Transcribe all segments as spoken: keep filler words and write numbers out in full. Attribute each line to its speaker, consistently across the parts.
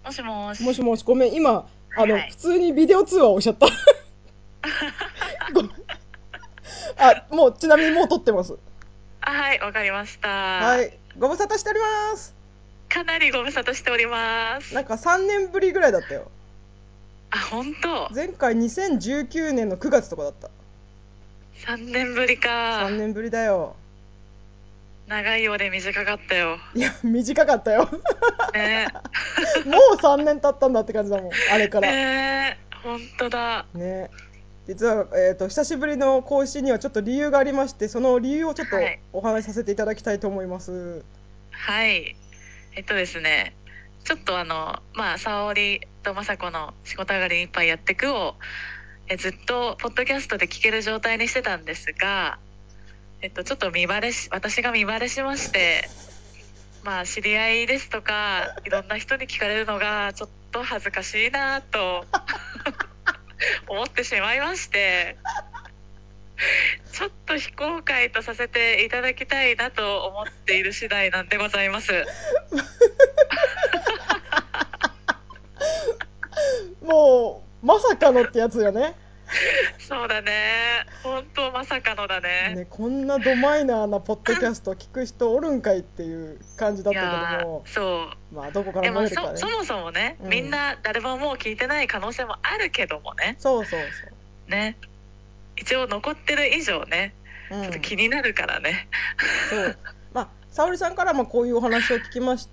Speaker 1: もしもし。
Speaker 2: もしもし、ごめん、今、あの、
Speaker 1: はいはい。
Speaker 2: 普通にビデオ通話をしちゃった。ごめん。あ、もう、ちなみにもう撮ってます。
Speaker 1: あ、はい、わかりました。
Speaker 2: はい。ご無沙汰しております。
Speaker 1: かなりご無沙汰しております。
Speaker 2: なんかさんねんぶりぐらいだったよ。
Speaker 1: あ、本当。
Speaker 2: 前回にせんじゅうきゅうねんのくがつとかだった。
Speaker 1: さんねんぶりか。
Speaker 2: さんねんぶりだよ。
Speaker 1: 長いようで短かったよ。
Speaker 2: いや、短かったよ。
Speaker 1: ね
Speaker 2: もうさんねん経ったんだって感じだもん、あれか
Speaker 1: え。
Speaker 2: ら。
Speaker 1: ねえ。本当だ。
Speaker 2: ね。実は、えーと、久しぶりの更新にはちょっと理由がありまして、その理由をちょっと
Speaker 1: はい。
Speaker 2: お話しさせていただきたいと思います。
Speaker 1: はい。えっとですね。ちょっとあの、まあ、沙織と雅子の仕事上がりにいっぱいやってくを、えずっとポッドキャストで聞ける状態にしてたんですが、えっと、ちょっと見バレし、私が見バレしまして、まあ、知り合いですとか、いろんな人に聞かれるのが、ちょっと恥ずかしいなと思ってしまいまして、ちょっと非公開とさせていただきたいなと思っている次第なんでございます。
Speaker 2: もう、まさかのってやつよね。
Speaker 1: そうだね。本当まさかのだね。
Speaker 2: ね、こんなドマイナーなポッドキャスト聞く人おるんかいっていう感じだ
Speaker 1: い
Speaker 2: ったけど
Speaker 1: や
Speaker 2: も、
Speaker 1: ー、そう。
Speaker 2: まあ、どこから
Speaker 1: いや、まあ、そ、
Speaker 2: 漏れるかね。
Speaker 1: そもそもね、みん
Speaker 2: うん。
Speaker 1: な誰ももう聞いてない可能性もあるけどもね。
Speaker 2: そうそうそ
Speaker 1: ね。一応残ってる以上ね、
Speaker 2: う。う
Speaker 1: ちょっと
Speaker 2: ん。
Speaker 1: 気になるからね。
Speaker 2: そう。まあ、沙織さんからもこういうお話を聞きまして、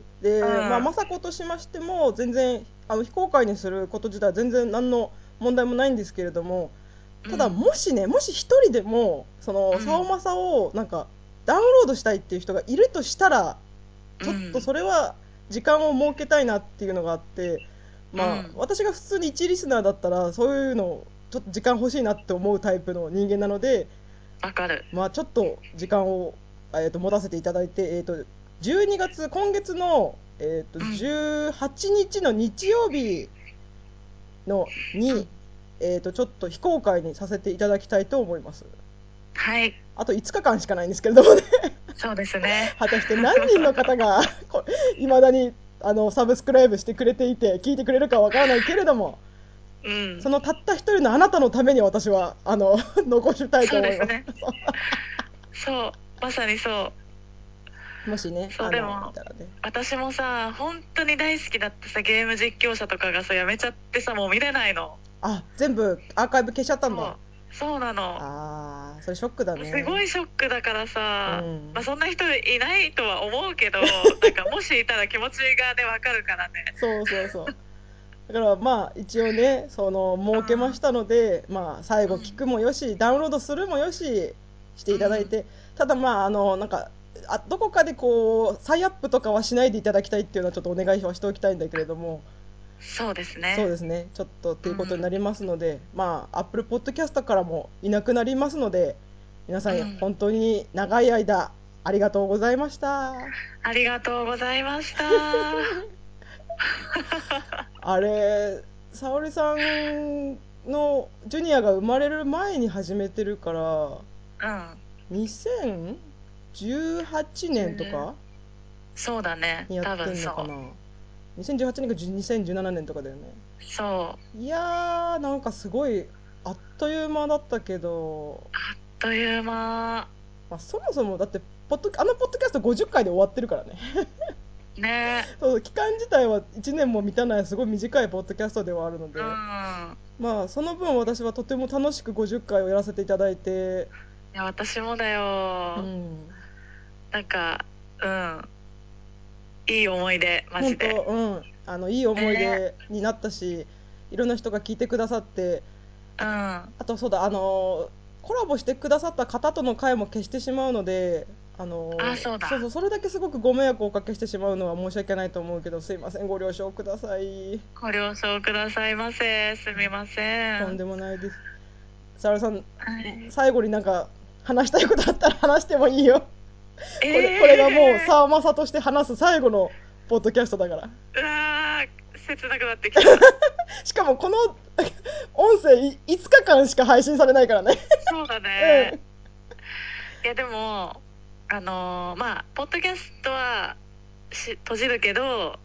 Speaker 2: で、まあ、
Speaker 1: うん。
Speaker 2: 雅子としましても、全然、あの、非公開にすること自体は全然何の問題もないんですけれども、ただ、
Speaker 1: うん。
Speaker 2: もしね、もし一人でも、その、さお
Speaker 1: うん。
Speaker 2: まさを、なんか、ダウンロードしたいっていう人がいるとしたら、ちょっと
Speaker 1: うん。
Speaker 2: それは、時間を設けたいなっていうのがあって、まあ、
Speaker 1: うん。
Speaker 2: 私が普通に一リスナーだったら、そういうの、ちょっと時間欲しいなって思うタイプの人間なので、
Speaker 1: わかる。
Speaker 2: まあ、ちょっと時間を、えー、と持たせていただいて、えー、とじゅうにがつ、今月の、えー、と
Speaker 1: うん。
Speaker 2: じゅうはちにちの日曜日のに、
Speaker 1: うん。
Speaker 2: えー、とちょっと非公開にさせていただきたいと思います。
Speaker 1: はい。
Speaker 2: あといつかかんしかないんですけれどもね。
Speaker 1: そうですね。
Speaker 2: 果たして何人の方がいまだにあのサブスクライブしてくれていて聞いてくれるかわからないけれども、
Speaker 1: うん。
Speaker 2: そのたった一人のあなたのために私はあの残したいと思います。
Speaker 1: そうですね。そう。まさにそう。
Speaker 2: もしね、
Speaker 1: そう、
Speaker 2: あのい
Speaker 1: でも、
Speaker 2: たらね。
Speaker 1: 私もさ、本当に大好きだったさ、ゲーム実況者とかがさ、やめちゃってさ、もう見れないの。
Speaker 2: あ、全部アーカイブ消しちゃったんだ。
Speaker 1: そう。そうなの。
Speaker 2: あー、それショックだね。
Speaker 1: すごいショックだから
Speaker 2: う
Speaker 1: さ、まあ、
Speaker 2: ん。
Speaker 1: そんな人いないとは思うけど、なんかもしいたら気持ちがね、わかるからね。
Speaker 2: そうそうそう。だからまあ一応ね、その
Speaker 1: う
Speaker 2: 設けました
Speaker 1: ん。
Speaker 2: ので、まあ最後聞
Speaker 1: うん。
Speaker 2: くもよし、ダウンロードするもよししていただい
Speaker 1: うん。
Speaker 2: て、ただまああのなんかあどこかでこう再アップとかはしないでいただきたいっていうのはちょっとお願いはしておきたいんだけれども、
Speaker 1: そうですね。
Speaker 2: そうですね、ちょっとって
Speaker 1: うん。
Speaker 2: いうことになりますので、まあ Apple Podcast からもいなくなりますので、皆さん
Speaker 1: うん。
Speaker 2: 本当に長い間ありがとうございました。
Speaker 1: ありがとうございました。
Speaker 2: あれ、沙織さんのジュニアが生まれる前に始めてるから、
Speaker 1: うん。
Speaker 2: にせんじゅうはちねんとか
Speaker 1: そうだね。
Speaker 2: にやっ
Speaker 1: 多
Speaker 2: てんのかな。
Speaker 1: 分そう。
Speaker 2: にせんじゅうはちねんかにせんじゅうななねんとかだよね。
Speaker 1: そう。
Speaker 2: いやー、なんかすごい、あっという間だったけど、
Speaker 1: あっという間。
Speaker 2: まあ、そもそもだってポッド、あのポッドキャストごじゅっかいで終わってるからね。
Speaker 1: ね。
Speaker 2: そう、期間自体はいちねんも満たないすごい短いポッドキャストではあるの
Speaker 1: う
Speaker 2: で、
Speaker 1: ん。
Speaker 2: まあその分私はとても楽しくごじゅっかいをやらせていただいて、
Speaker 1: いや、私もだ
Speaker 2: う
Speaker 1: よ。
Speaker 2: ん、
Speaker 1: なんか、うん。いい思い出、マ
Speaker 2: 本当、
Speaker 1: ジで。
Speaker 2: うん、あのいい思い
Speaker 1: ね。
Speaker 2: 出になったし、いろんな人が聞いてくださって、
Speaker 1: うん。あ、
Speaker 2: あとそうだ、あのコラボしてくださった方との会も消してしまうので、あの
Speaker 1: そうだ。
Speaker 2: そうそう、それだけすごくご迷惑をおかけしてしまうのは申し訳ないと思うけど、すいません、ご了承ください。
Speaker 1: ご了承くださいませ。すみません。
Speaker 2: とんでもないです。サラさん、
Speaker 1: はい。
Speaker 2: 最後になんか話したいことあったら話してもいいよ。
Speaker 1: え
Speaker 2: これこれがもう
Speaker 1: え
Speaker 2: 沢正として話す最後のポッドキャストだから。
Speaker 1: ー、うわー、切なくなってきた。
Speaker 2: しかもこの音声いいつかかんしか配信されないからね。
Speaker 1: そうだ
Speaker 2: うん。
Speaker 1: ね。いや、でも、あのーまあ、ポッドキャストはし閉じるけど、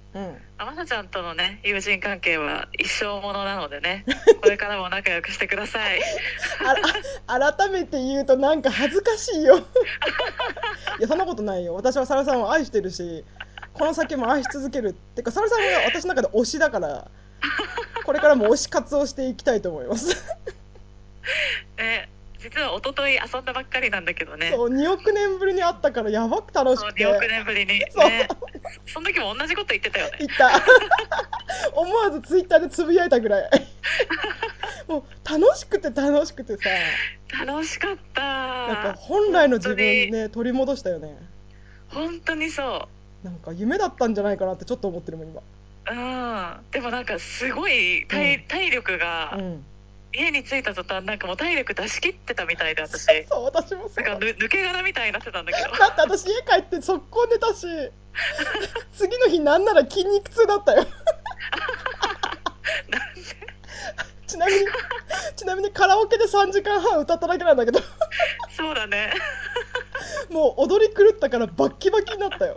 Speaker 2: うん、
Speaker 1: あまさちゃんとのね友人関係は一生ものなのでね、これからも仲良くしてください。
Speaker 2: あ改めて言うとなんか恥ずかしいよ。いやそんなことないよ。私は沙織さんを愛してるし、この先も愛し続けるってか、沙織さんは私の中で推しだから、これからも推し活をしていきたいと思います。
Speaker 1: ね、実は一昨日遊んだばっかりなんだけどね。
Speaker 2: そうにおくねんぶりに会ったからやばく楽し
Speaker 1: そう
Speaker 2: くて、
Speaker 1: におくねんぶりに
Speaker 2: そう
Speaker 1: ね。そその時も同じこと言ってたよね。
Speaker 2: 言った思わずツイッターでつぶやいたぐらいもう楽しくて楽しくてさ、
Speaker 1: 楽しかった。
Speaker 2: なんか本来の自分
Speaker 1: 本
Speaker 2: ね取り戻したよね。
Speaker 1: 当に本当にそ
Speaker 2: なんか夢だったんじゃないかなってちょっと思ってるもん今。
Speaker 1: う。うん。でもなんかすごい体、
Speaker 2: うん
Speaker 1: 体力が、
Speaker 2: うん
Speaker 1: 家に着いた途端なんかもう体力出し切ってたみたいで、私
Speaker 2: そう私もそうだ。
Speaker 1: なんかぬ抜け殻みたいになってたんだけど。
Speaker 2: だって私家帰って速攻寝たし、次の日なんなら筋肉痛だったよ。
Speaker 1: なんで
Speaker 2: ちなみにちなみにカラオケでさんじかんはん歌っただけなんだけど
Speaker 1: そうだね。
Speaker 2: もう踊り狂ったからバッキバキになったよ。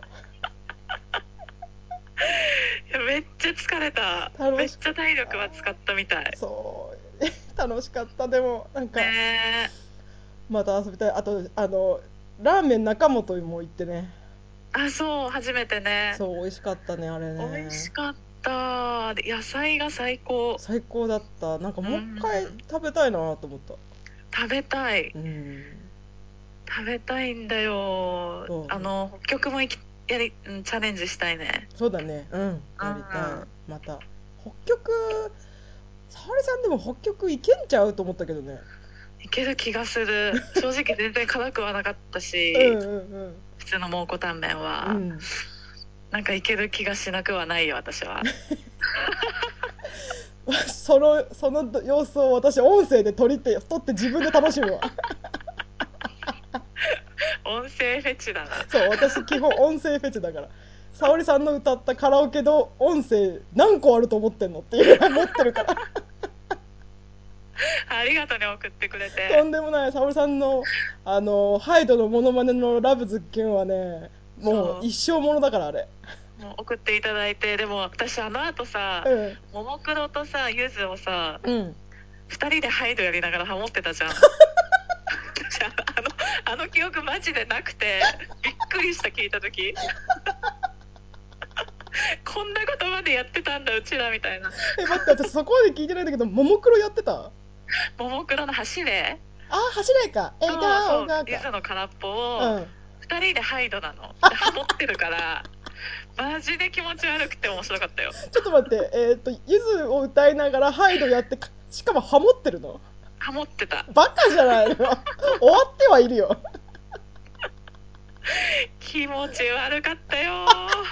Speaker 1: いやめっちゃ疲れた。
Speaker 2: 楽し
Speaker 1: めっちゃ体力は使ったみたい。
Speaker 2: そう楽しかった。でもなんか
Speaker 1: ね
Speaker 2: また遊びたい。あとあのラーメン中本も行ってね。
Speaker 1: あ、そう初めてね。
Speaker 2: そう美味しかったねあれね。
Speaker 1: 美味しかった。で野菜が最高。
Speaker 2: 最高だった。なんかもう
Speaker 1: うん
Speaker 2: 一回食べたいなと思った。
Speaker 1: 食べたい。
Speaker 2: うん
Speaker 1: 食べたいんだよ。
Speaker 2: そう
Speaker 1: あの北極も行きやり、うん、チャレンジしたいね。
Speaker 2: そうだね、うんやりたい。また北極、沙織さんでも北極行けんちゃうと思ったけどね。
Speaker 1: いける気がする。正直全然辛くはなかったし、
Speaker 2: うんうん
Speaker 1: 普通の蒙古タンメンは、
Speaker 2: うんうん
Speaker 1: なんかいける気がしなくはないよ私は。
Speaker 2: そのその様子を私音声で撮りて撮って自分で楽しむわ。
Speaker 1: 音声フェチだな。
Speaker 2: そう私基本音声フェチだから、沙織さんの歌ったカラオケの音声何個あると思ってんのっていうぐらい持ってるから。
Speaker 1: ありがとうね、送ってくれ
Speaker 2: と
Speaker 1: て。
Speaker 2: んでもない。沙織さんのあのハイドのモノマネのラブズッキュンはねもう一生ものだからあれ。
Speaker 1: もう送っていただいて、でも私あの後さ、
Speaker 2: うん
Speaker 1: ももクロとさゆずをさ
Speaker 2: うん
Speaker 1: ふたりでハイドやりながらハモってたじゃん。私あのあの記憶マジでなくてびっくりした、聞いた時。こんなことまでやってたんだうちらみたいな。
Speaker 2: え待って私そこまで聞いてないんだけど、ももクロやってた？
Speaker 1: ももクロの走れ
Speaker 2: あー走れかえ
Speaker 1: と、
Speaker 2: が
Speaker 1: そう
Speaker 2: おが
Speaker 1: ゆず
Speaker 2: か。
Speaker 1: の空っぽ
Speaker 2: う
Speaker 1: を
Speaker 2: ん
Speaker 1: ふたりでハイドなのでハモってるからマジで気持ち悪くて面白かったよ。
Speaker 2: ちょっと待ってえっ、とゆずを歌いながらハイドやってかしかもハモってるの？
Speaker 1: ハモってた。
Speaker 2: バカじゃないの。終わってはいるよ。
Speaker 1: 気持ち悪かったよ。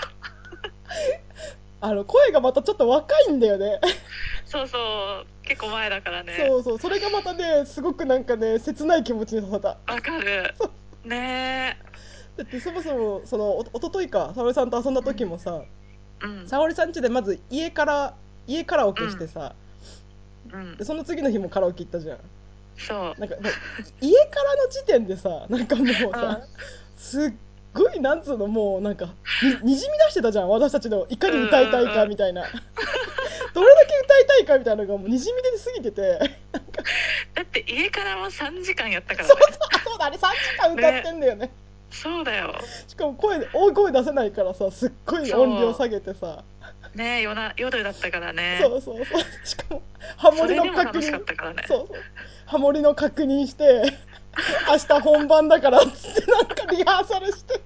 Speaker 2: あの声がまたちょっと若いんだよね。
Speaker 1: そうそう結構前だからね。
Speaker 2: そうそうそれがまたねすごくなんかね切ない気持ちにさせた。
Speaker 1: わかるね
Speaker 2: だってそもそもそのおおとといか沙織さんと遊んだ時もさ、
Speaker 1: え。うん
Speaker 2: 沙織さん家でまず家から家カラオケしてさ、
Speaker 1: うん
Speaker 2: でその次の日もカラオケ行ったじゃん。
Speaker 1: そう
Speaker 2: なんかもう家からの時点でさなんかもうさ、すっごいなんつうのもうなんかににじみ出してたじゃん、私たちのいかに歌いたいかみたいな、どれだけ歌いたいかみたいなのがもうにじみ出すぎてて。
Speaker 1: だって家からもさんじかんやったからね。
Speaker 2: そうそうだあれさんじかん歌ってんだよね。
Speaker 1: そうだよ
Speaker 2: しかも声大声出せないからさすっごい音量下げてさ、
Speaker 1: ねえ夜な夜だったからね。
Speaker 2: そうそうそうしかもハモリの
Speaker 1: それでも
Speaker 2: 確
Speaker 1: 楽しかっ
Speaker 2: 認
Speaker 1: たからね。
Speaker 2: そうそうハモリの確認して明日本番だからっつってなんかリハーサルして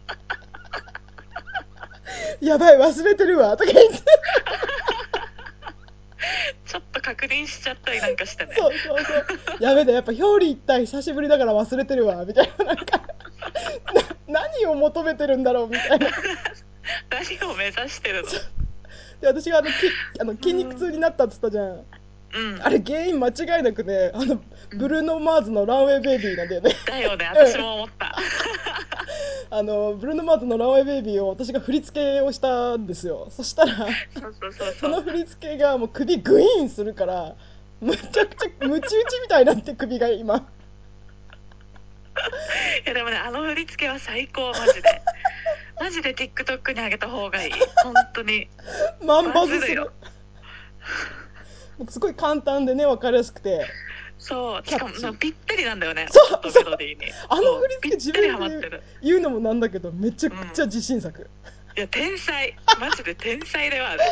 Speaker 2: やばい忘れてるわとか言って
Speaker 1: ちょっと確認しちゃったりなんかしてね。
Speaker 2: そうそうそうやべだやっぱ表裏一体久しぶりだから忘れてるわみたいななんかな何を求めてるんだろうみたいな。
Speaker 1: 何を目指してるの。
Speaker 2: で私があのきあの筋肉痛になったっつったじゃん、
Speaker 1: うん
Speaker 2: あれ原因間違いなくねあのブルーノ・マーズのランウェイベイビーなんだよね。
Speaker 1: だよね私も思った
Speaker 2: あのブルーノ・マーズのランウェイベイビーを私が振り付けをしたんですよ。そしたら
Speaker 1: そうそうそう
Speaker 2: そ
Speaker 1: そう
Speaker 2: の振り付けがもう首グイーンするからむちゃくちゃムチ打ちみたいになって首が今。
Speaker 1: いやでもねあの振り付けは最高マジでマジで TikTok に上げた方がいい。本当に
Speaker 2: 万バズする
Speaker 1: バズるよ。
Speaker 2: すごい簡単でね、分かりやすくて、
Speaker 1: そう、しかも
Speaker 2: キャッチ
Speaker 1: ぴったりなんだよね。
Speaker 2: そう
Speaker 1: 音とメロディーに。
Speaker 2: あの振り付け
Speaker 1: ぴったり
Speaker 2: 自分で
Speaker 1: ハマってる。
Speaker 2: 言うのもなんだけど、めちゃくちゃ自信作、
Speaker 1: いや天才、マジで天才ではある。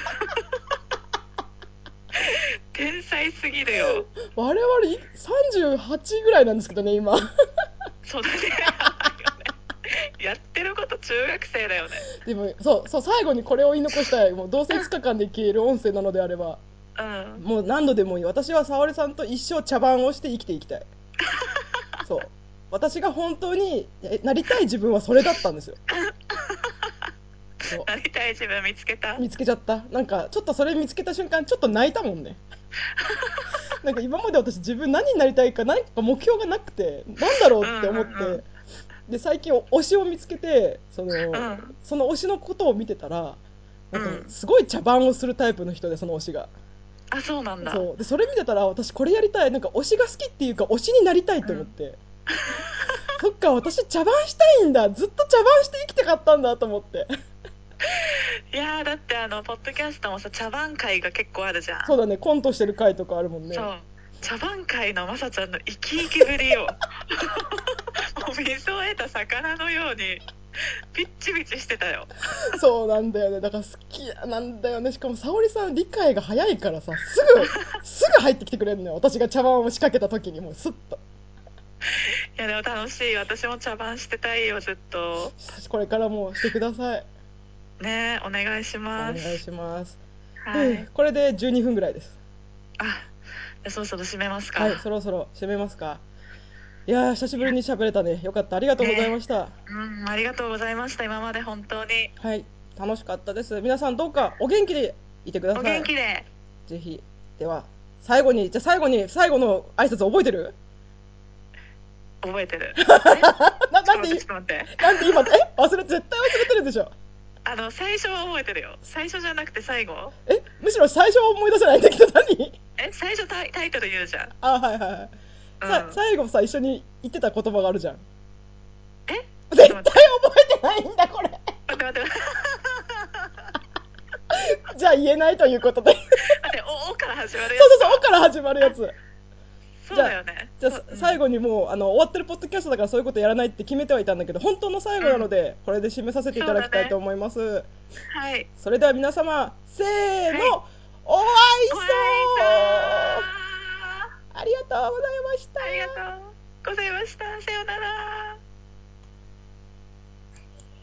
Speaker 1: 天才すぎるよ。
Speaker 2: 我々さんじゅうはちぐらいなんですけどね今。
Speaker 1: そうだね。やってること中学生だよね。
Speaker 2: でもそうそう、最後にこれを言い残したい。もうどうせいつかかんで消える音声なのであれば、
Speaker 1: うん。
Speaker 2: もう何度でもいい。私は沙織さんと一生茶番をして生きていきたい。そう、私が本当になりたい自分はそれだったんですよ。そう
Speaker 1: なりたい自分見つけた。
Speaker 2: 見つけちゃった。なんかちょっとそれ見つけた瞬間ちょっと泣いたもんね。なんか今まで私自分何になりたいか何か目標がなくて、なんだろうって思って、
Speaker 1: うんうんうん、
Speaker 2: で最近推しを見つけて、その、
Speaker 1: うん、
Speaker 2: その推しのことを見てたら、なんか
Speaker 1: うん、
Speaker 2: すごい茶番をするタイプの人で、その推しが。
Speaker 1: あ、そうなんだ。
Speaker 2: そうでそれ見てたら、私これやりたい、なんか推しが好きっていうか推しになりたいと思って、そっか私茶番したいんだ、ずっと茶番して生きてかったんだと思って。
Speaker 1: いやーだってあのポッドキャストもさ茶番会が結構あるじゃん。
Speaker 2: そうだね、コントしてる回とかあるもんね。
Speaker 1: そう茶番会のまさちゃんの生き生きぶりよ。もう水を得た魚のようにピッチピチしてたよ。
Speaker 2: そうなんだよね、だから好きなんだよね。しかも沙織さん理解が早いからさ、すぐすぐ入ってきてくれるのよ、私が茶碗を仕掛けた時に。もうスッと。
Speaker 1: いやでも楽しい。私も茶番してたいよずっと。
Speaker 2: これからもしてください。
Speaker 1: ねお願いし
Speaker 2: お
Speaker 1: ます。
Speaker 2: 願いします。
Speaker 1: はい。
Speaker 2: これでじゅうにふんぐらいです。
Speaker 1: あ、じゃあそろそろ締めますか。
Speaker 2: はい、そろそろ締めますか。いやー久しぶりに喋れたね。よかった、ありがとうございました。
Speaker 1: ね、うん、ありがとうございました。今まで本当に。
Speaker 2: はい、楽しかったです。皆さんどうかお元気でいてください。
Speaker 1: お元気で。
Speaker 2: ぜひ。では最後に、じゃあ最後に最後の挨拶覚えてる？
Speaker 1: 覚えてる。
Speaker 2: ななんで
Speaker 1: ちょっと待って。
Speaker 2: なんで今え忘れ絶対忘れてるでしょ。
Speaker 1: あの最初は覚えてるよ。最初じゃなくて最後。
Speaker 2: えむしろ最初は思い出せないんだけど何？
Speaker 1: え最初タイ、タイトル言うじゃん。
Speaker 2: あはいはいはい、
Speaker 1: うん、
Speaker 2: さ最後さ一緒に言ってた言葉があるじゃん。
Speaker 1: え
Speaker 2: 絶対覚えてないんだこれ。
Speaker 1: 待って待って待って
Speaker 2: じゃあ言えないということで。
Speaker 1: 待っておおから始まるやつ。
Speaker 2: そうそうそう、おから始まるやつ。
Speaker 1: そうだよね。
Speaker 2: じゃあ、じゃあ最後にもうあの終わってるポッドキャストだからそういうことやらないって決めてはいたんだけど、本当の最後なので、うん、これで締めさせていただきたいと思います。
Speaker 1: ね、はい。
Speaker 2: それでは皆様せーの、はい、お会いそう。ありがとうございました。
Speaker 1: ありがとうございました。さようなら。